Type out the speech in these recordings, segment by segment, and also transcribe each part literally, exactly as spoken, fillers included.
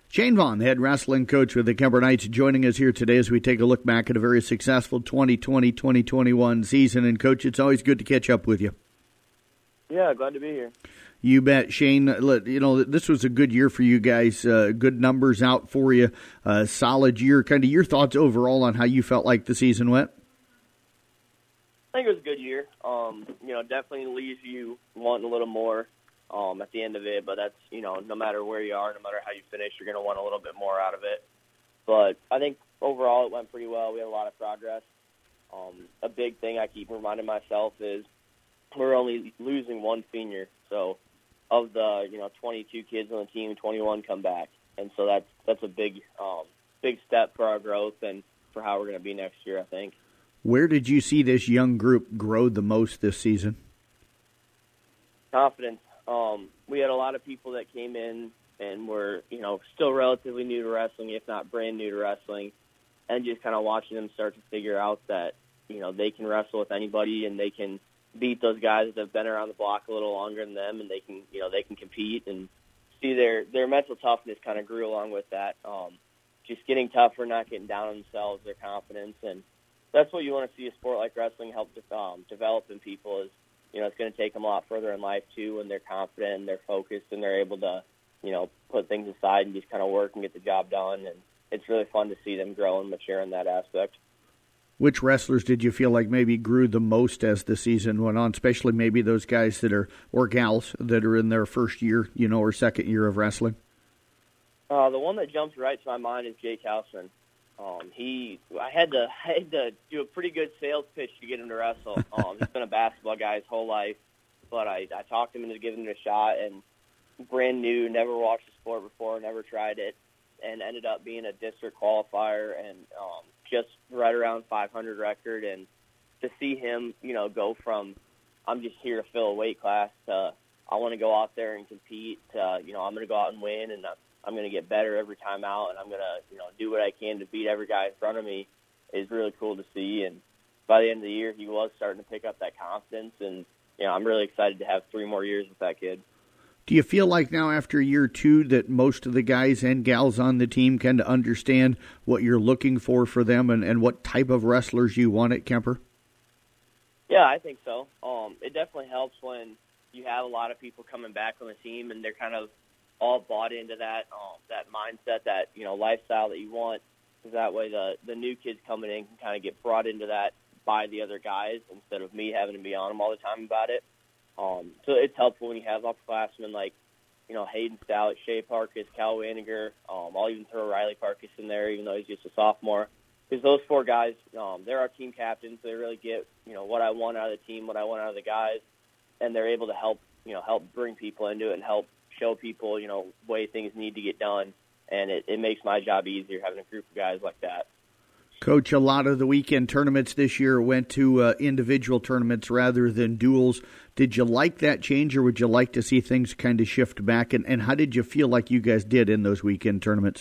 Shane Vaughn, the head wrestling coach with the Kemper Knights, joining us here today as we take a look back at a very successful twenty twenty twenty twenty-one season. And, Coach, it's always good to catch up with you. Yeah, glad to be here. You bet, Shane. You know, this was a good year for you guys. Uh, good numbers out for you. Uh, solid year. Kind of your thoughts overall on how you felt like the season went? I think it was a good year. Um, you know, definitely leaves you wanting a little more um, at the end of it. But that's, you know, no matter where you are, no matter how you finish, you're going to want a little bit more out of it. But I think overall it went pretty well. We had a lot of progress. Um, a big thing I keep reminding myself is we're only losing one senior. So of the, you know, twenty-two kids on the team, twenty-one come back. And so that's that's a big, um, big step for our growth and for how we're going to be next year, I think. Where did you see this young group grow the most this season? Confidence. Um, we had a lot of people that came in and were, you know, still relatively new to wrestling, if not brand new to wrestling, and just kind of watching them start to figure out that, you know, they can wrestle with anybody and they can beat those guys that have been around the block a little longer than them, and they can, you know, they can compete and see their, their mental toughness kind of grew along with that. Um, just getting tougher, not getting down on themselves, their confidence, and that's what you want to see a sport like wrestling help um, develop in people is, you know, it's going to take them a lot further in life too when they're confident and they're focused and they're able to, you know, put things aside and just kind of work and get the job done. And it's really fun to see them grow and mature in that aspect. Which wrestlers did you feel like maybe grew the most as the season went on, especially maybe those guys that are, or gals that are in their first year, you know, or second year of wrestling? Uh, the one that jumps right to my mind is Jake Hausman. Um, he, I had to, I had to do a pretty good sales pitch to get him to wrestle. Um, he's been a basketball guy his whole life, but I, I talked him into giving it a shot, and brand new, never watched the sport before, never tried it, and ended up being a district qualifier and um, just right around five hundred record. And to see him, you know, go from I'm just here to fill a weight class to I want to go out there and compete. To, you know, I'm going to go out and win, and I'm going to get better every time out, and I'm going to, you know, do what I can to beat every guy in front of me is really cool to see. And by the end of the year, he was starting to pick up that confidence, and, you know, I'm really excited to have three more years with that kid. Do you feel like now after year two that most of the guys and gals on the team kind of understand what you're looking for for them and, and what type of wrestlers you want at Kemper? Yeah, I think so. Um, it definitely helps when you have a lot of people coming back on the team and they're kind of all bought into that um, that mindset, that, you know, lifestyle that you want, because that way the, the new kids coming in can kind of get brought into that by the other guys instead of me having to be on them all the time about it. Um, so it's helpful when you have upperclassmen like, you know, Hayden Stout, Shea Parkus, Cal Waniger. Um, I'll even throw Riley Parkus in there, even though he's just a sophomore. Because those four guys, um, they're our team captains. They really get, you know, what I want out of the team, what I want out of the guys, and they're able to help, you know, help bring people into it and help show people, you know, way things need to get done. And it, it makes my job easier having a group of guys like that. Coach, a lot of the weekend tournaments this year went to uh, individual tournaments rather than duels. Did you like that change, or would you like to see things kind of shift back? And, and how did you feel like you guys did in those weekend tournaments?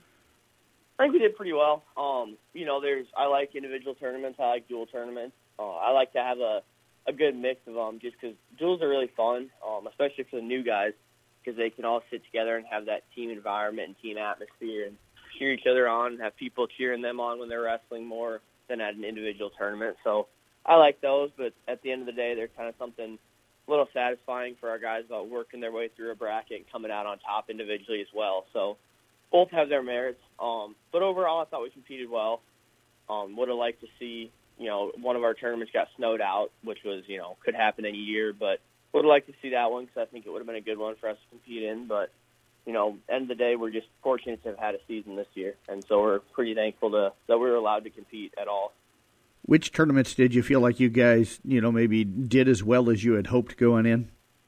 I think we did pretty well. Um, you know, there's I like individual tournaments. I like dual tournaments. Uh, I like to have a, a good mix of them just because duels are really fun, um, especially for the new guys, because they can all sit together and have that team environment and team atmosphere and cheer each other on, have people cheering them on when they're wrestling more than at an individual tournament. So I like those, but at the end of the day, they're kind of something a little satisfying for our guys about working their way through a bracket and coming out on top individually as well. So both have their merits. Um, but overall, I thought we competed well. Um, would have liked to see, you know, one of our tournaments got snowed out, which was, you know, could happen any year, but would have liked to see that one because I think it would have been a good one for us to compete in. But, you know, end of the day, we're just fortunate to have had a season this year, and so we're pretty thankful to that we were allowed to compete at all. Which tournaments did you feel like you guys, you know, maybe did as well as you had hoped going in?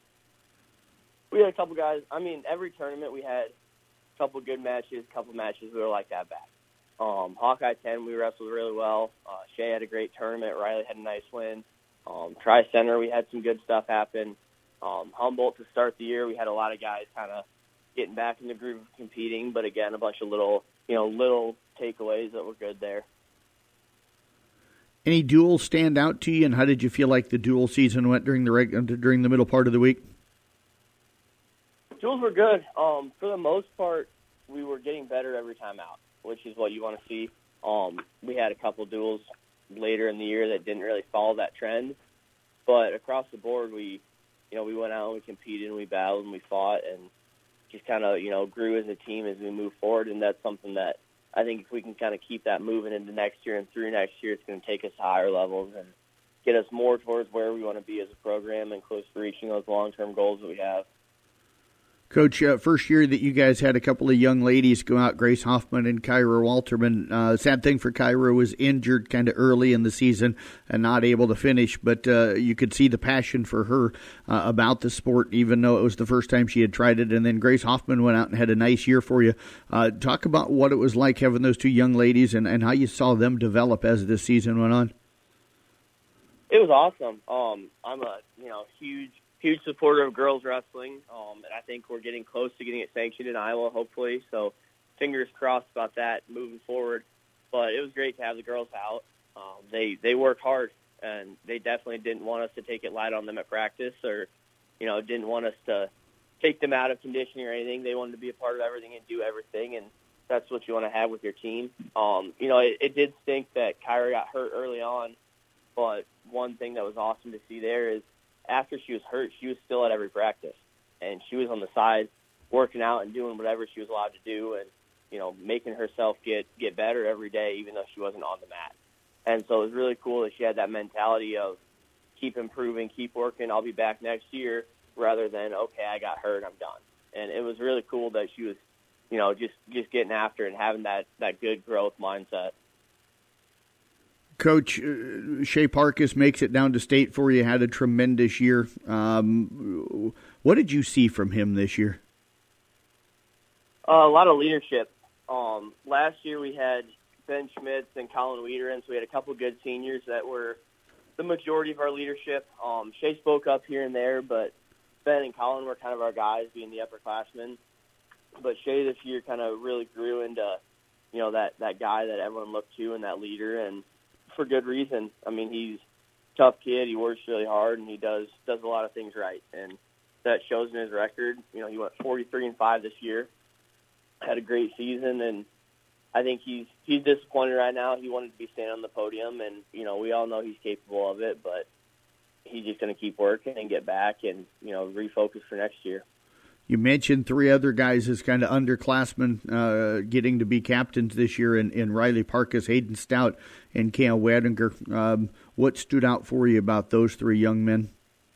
We had a couple guys. I mean, every tournament we had a couple good matches, a couple matches we were like that back. Um, Hawkeye ten, we wrestled really well. Uh, Shea had a great tournament. Riley had a nice win. Um, Tri-Center, we had some good stuff happen. Um, Humboldt, to start the year, we had a lot of guys kind of getting back in the groove of competing, but again, a bunch of little, you know, little takeaways that were good there. Any duels stand out to you, and how did you feel like the duel season went during the reg- during the middle part of the week? Duels were good. Um, for the most part, we were getting better every time out, which is what you want to see. Um, we had a couple duels later in the year that didn't really follow that trend, but across the board, we, you know, we went out and we competed and we battled and we fought and just kind of, you know, grew as a team as we move forward. And that's something that I think if we can kind of keep that moving into next year and through next year, it's going to take us to higher levels and get us more towards where we want to be as a program and close to reaching those long-term goals that we have. Coach, uh, first year that you guys had a couple of young ladies go out, Grace Hoffman and Kyra Walterman. Uh, sad thing for Kyra was injured kind of early in the season and not able to finish, but uh, you could see the passion for her uh, about the sport, even though it was the first time she had tried it. And then Grace Hoffman went out and had a nice year for you. Uh, talk about what it was like having those two young ladies and, and how you saw them develop as this season went on. It was awesome. Um, I'm a you know huge huge supporter of girls wrestling, um, and I think we're getting close to getting it sanctioned in Iowa, hopefully. So fingers crossed about that moving forward. But it was great to have the girls out. Um, they they work hard, and they definitely didn't want us to take it light on them at practice, or you know didn't want us to take them out of conditioning or anything. They wanted to be a part of everything and do everything, and that's what you want to have with your team. Um, you know, it, it did stink that Kyra got hurt early on, but one thing that was awesome to see there is after she was hurt, she was still at every practice, and she was on the side working out and doing whatever she was allowed to do and, you know, making herself get, get better every day, even though she wasn't on the mat. And so it was really cool that she had that mentality of keep improving, keep working, I'll be back next year, rather than, okay, I got hurt, I'm done. And it was really cool that she was, you know, just, just getting after it and having that, that good growth mindset. Coach, uh, Shea Parkus makes it down to state for you, had a tremendous year. Um, what did you see from him this year? Uh, a lot of leadership. Um, last year we had Ben Schmitz and Colin Wiederin, so we had a couple good seniors that were the majority of our leadership. Um, Shea spoke up here and there, but Ben and Colin were kind of our guys, being the upperclassmen. But Shea this year kind of really grew into, you know, that, that guy that everyone looked to and that leader, and for good reason. I mean, he's a tough kid. He works really hard, and he does does a lot of things right, and that shows in his record. You know, he went forty-three and five this year, had a great season, and I think he's he's disappointed right now. He wanted to be standing on the podium, and you know, we all know he's capable of it, but he's just going to keep working and get back, and you know, refocus for next year. You mentioned three other guys as kind of underclassmen uh, getting to be captains this year in, in Riley Parkus, Hayden Stout, and Cam Wadinger. Um, what stood out for you about those three young men?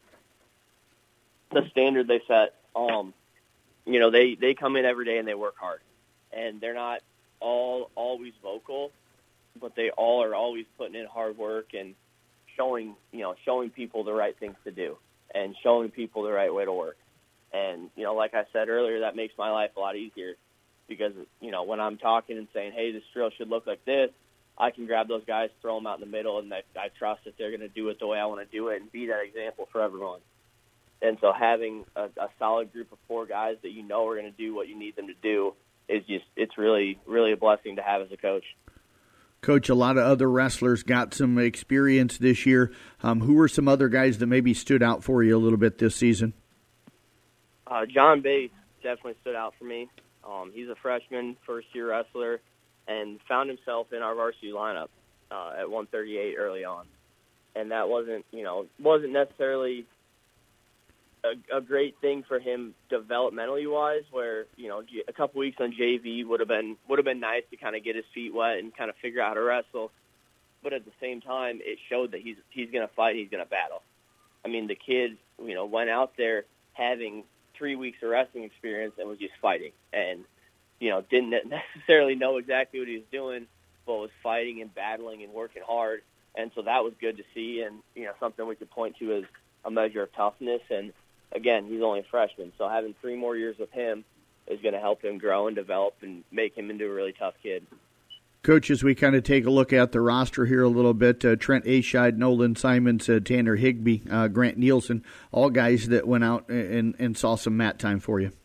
The standard they set. Um, you know, they, they come in every day and they work hard. And they're not all always vocal, but they all are always putting in hard work and showing, you know, showing people the right things to do and showing people the right way to work. And, you know, like I said earlier, that makes my life a lot easier because, you know, when I'm talking and saying, hey, this drill should look like this, I can grab those guys, throw them out in the middle, and I, I trust that they're going to do it the way I want to do it and be that example for everyone. And so having a, a solid group of four guys that you know are going to do what you need them to do is just, it's really, really a blessing to have as a coach. Coach, a lot of other wrestlers got some experience this year. Um, who were some other guys that maybe stood out for you a little bit this season? Uh, John Bates definitely stood out for me. Um, he's a freshman, first-year wrestler, and found himself in our varsity lineup uh, at one thirty-eight early on. And that wasn't, you know, wasn't necessarily a, a great thing for him developmentally-wise, where, you know, a couple weeks on J V would have been would have been nice to kind of get his feet wet and kind of figure out how to wrestle. But at the same time, it showed that he's he's going to fight, he's going to battle. I mean, the kid, you know, went out there having three weeks of wrestling experience and was just fighting and, you know, didn't necessarily know exactly what he was doing, but was fighting and battling and working hard. And so that was good to see and, you know, something we could point to as a measure of toughness. And, again, he's only a freshman, so having three more years with him is going to help him grow and develop and make him into a really tough kid. Coach, as we kind of take a look at the roster here a little bit, uh, Trent Ascheid, Nolan Simons, uh, Tanner Higbee, uh, Grant Nielsen, all guys that went out and, and saw some mat time for you.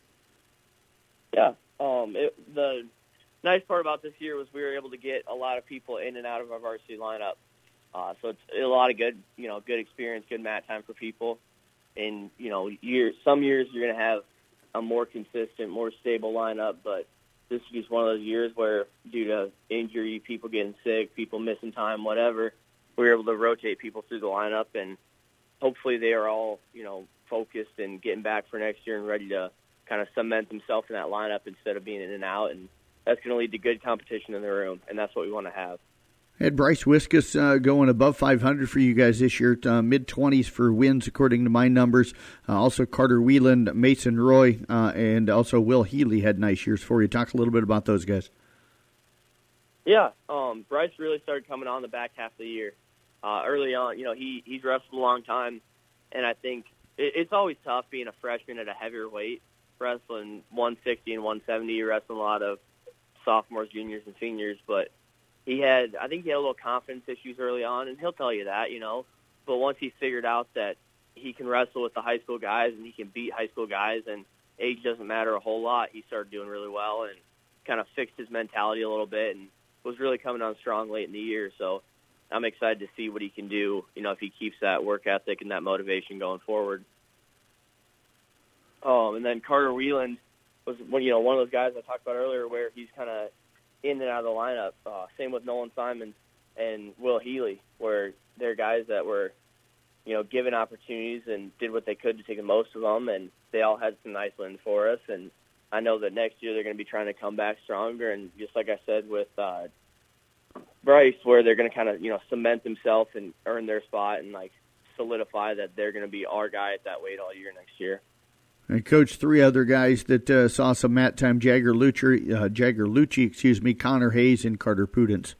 Yeah. Um, it, the nice part about this year was we were able to get a lot of people in and out of our varsity lineup. Uh, so it's a lot of good, you know, good experience, good mat time for people. And, you know, year, some years you're going to have a more consistent, more stable lineup. But this is just one of those years where, due to injury, people getting sick, people missing time, whatever, we were able to rotate people through the lineup, and hopefully they are all, you know, focused and getting back for next year and ready to kind of cement themselves in that lineup instead of being in and out. And that's going to lead to good competition in the room, and that's what we want to have. Had Bryce Wiskus uh, going above five hundred for you guys this year, uh, mid-twenties for wins according to my numbers. Uh, also Carter Wheeland, Mason Roy, uh, and also Will Healy had nice years for you. Talk a little bit about those guys. Yeah, um, Bryce really started coming on the back half of the year. Uh, early on, you know, he, he's wrestled a long time, and I think it, it's always tough being a freshman at a heavier weight, wrestling one sixty and one seventy. You're wrestling a lot of sophomores, juniors, and seniors, but he had, I think he had a little confidence issues early on, and he'll tell you that, you know. But once he figured out that he can wrestle with the high school guys and he can beat high school guys and age doesn't matter a whole lot, he started doing really well and kind of fixed his mentality a little bit and was really coming on strong late in the year. So I'm excited to see what he can do, you know, if he keeps that work ethic and that motivation going forward. Um, and then Carter Wheeland was, you know, one of those guys I talked about earlier where he's kind of in and out of the lineup. Uh, same with Nolan Simons and Will Healy, where they're guys that were, you know, given opportunities and did what they could to take the most of them, and they all had some nice wins for us. And I know that next year they're going to be trying to come back stronger, and just like I said with uh, Bryce, where they're going to kind of, you know, cement themselves and earn their spot and, like, solidify that they're going to be our guy at that weight all year next year. And Coach, three other guys that uh, saw some mat time: Jagger Lucci, uh, Jagger Lucci, excuse me, Connor Hayes, and Carter Pudens.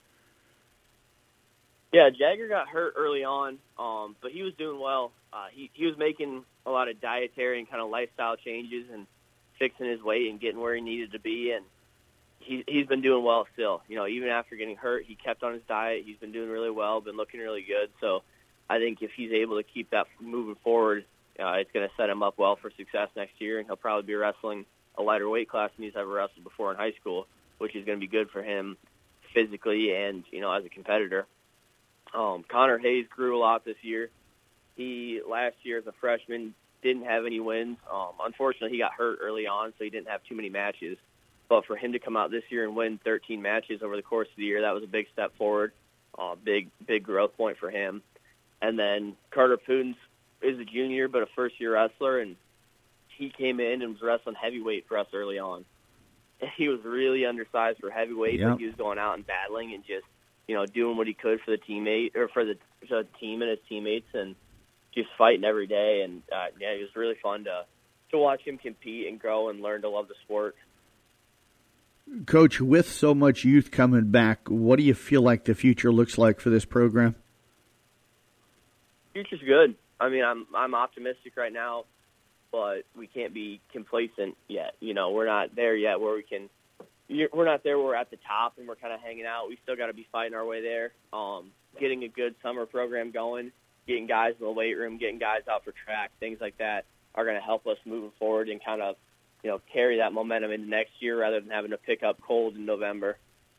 Yeah, Jagger got hurt early on, um, but he was doing well. Uh, he he was making a lot of dietary and kind of lifestyle changes and fixing his weight and getting where he needed to be, and he he's been doing well still. You know, even after getting hurt, he kept on his diet. He's been doing really well, been looking really good. So I think if he's able to keep that moving forward, Uh, it's going to set him up well for success next year, and he'll probably be wrestling a lighter weight class than he's ever wrestled before in high school, which is going to be good for him physically and, you know, as a competitor. Um, Connor Hayes grew a lot this year. He, last year as a freshman, didn't have any wins. Um, unfortunately, he got hurt early on, so he didn't have too many matches. But for him to come out this year and win thirteen matches over the course of the year, that was a big step forward, uh, big, big growth point for him. And then Carter Pudens is a junior but a first-year wrestler, and he came in and was wrestling heavyweight for us early on. He was really undersized for heavyweight, yep. but he was going out and battling and just, you know, doing what he could for the teammate or for the, for the team and his teammates, and just fighting every day. And uh, yeah, it was really fun to to watch him compete and grow and learn to love the sport. Coach, with so much youth coming back, what do you feel like the future looks like for this program? Future's good. I mean, I'm I'm optimistic right now, but we can't be complacent yet. You know, we're not there yet where we can. We're not there where we're at the top and we're kind of hanging out. We still got to be fighting our way there. Um, getting a good summer program going, getting guys in the weight room, getting guys out for track, things like that are going to help us moving forward and kind of, you know, carry that momentum into next year rather than having to pick up cold in November.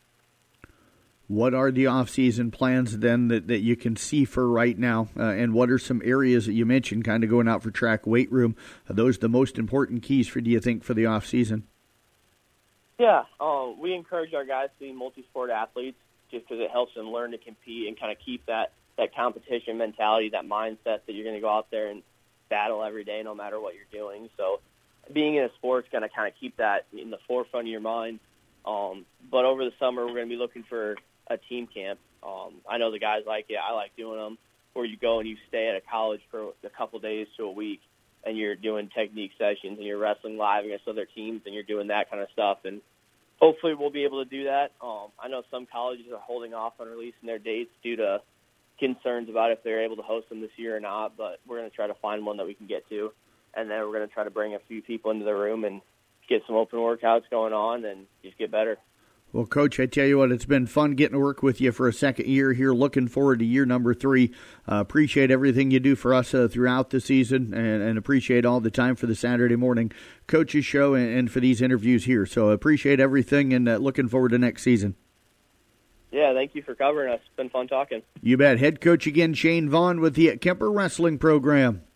What are the off-season plans then that, that you can see for right now? Uh, and what are some areas that you mentioned, kind of going out for track, weight room? Are those the most important keys for, do you think, for the off-season? Yeah, um, we encourage our guys to be multi-sport athletes just because it helps them learn to compete and kind of keep that, that competition mentality, that mindset that you're going to go out there and battle every day no matter what you're doing. So being in a sport is going to kind of keep that in the forefront of your mind. Um, but over the summer, we're going to be looking for a team camp. Um, I know the guys like it. I like doing them, where you go and you stay at a college for a couple days to a week, and you're doing technique sessions, and you're wrestling live against other teams, and you're doing that kind of stuff. And hopefully we'll be able to do that. Um, I know some colleges are holding off on releasing their dates due to concerns about if they're able to host them this year or not, but we're going to try to find one that we can get to, and then we're going to try to bring a few people into the room and get some open workouts going on and just get better. Well, Coach, I tell you what, it's been fun getting to work with you for a second year here. Looking forward to year number three. Uh, appreciate everything you do for us uh, throughout the season, and, and appreciate all the time for the Saturday morning coaches show and, and for these interviews here. So appreciate everything, and uh, looking forward to next season. Yeah, thank you for covering us. It's been fun talking. You bet. Head coach again, Shane Vaughn with the Kemper Wrestling Program.